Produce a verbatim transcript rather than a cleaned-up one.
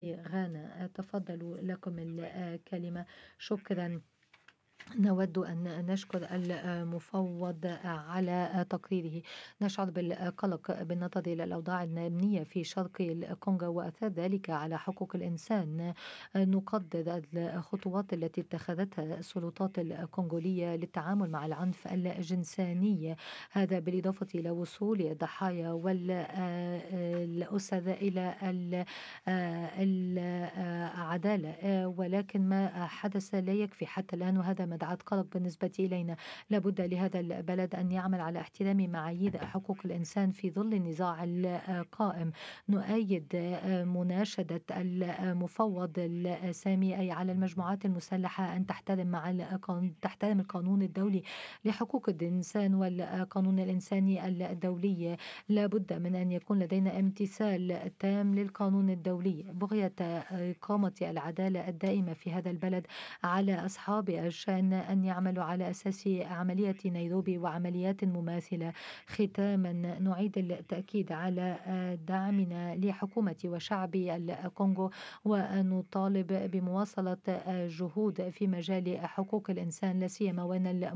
غانا. تفضلوا لكم الكلمة. شكرا. نود أن نشكر المفوض على تقريره. نشعر بالقلق بالنظر إلى الأوضاع الأمنية في شرق الكونغو وأثر ذلك على حقوق الإنسان. نقدر الخطوات التي اتخذتها السلطات الكونغولية للتعامل مع العنف الجنساني، هذا بالإضافة إلى وصول الضحايا والأسر إلى العدالة، ولكن ما حدث لا يكفي حتى الآن، وهذا مدعاة قلق بالنسبة إلينا. لابد لهذا البلد أن يعمل على احترام معايير حقوق الإنسان في ظل النزاع القائم. نؤيد مناشدة المفوض السامي أي على المجموعات المسلحة أن تحترم مع القانون تحترم القانون الدولي لحقوق الإنسان والقانون الإنساني الدولي. لابد من أن يكون لدينا امتثال تام للقانون الدولي بغية إقامة العدالة الدائمة في هذا البلد. على أصحاب الشأن أن يعملوا على أساس عملية نيروبي وعمليات مماثلة. ختاما، نعيد التأكيد على دعمنا لحكومة وشعب الكونغو، ونطالب بمواصلة الجهود في مجال حقوق الإنسان لا سيما وأن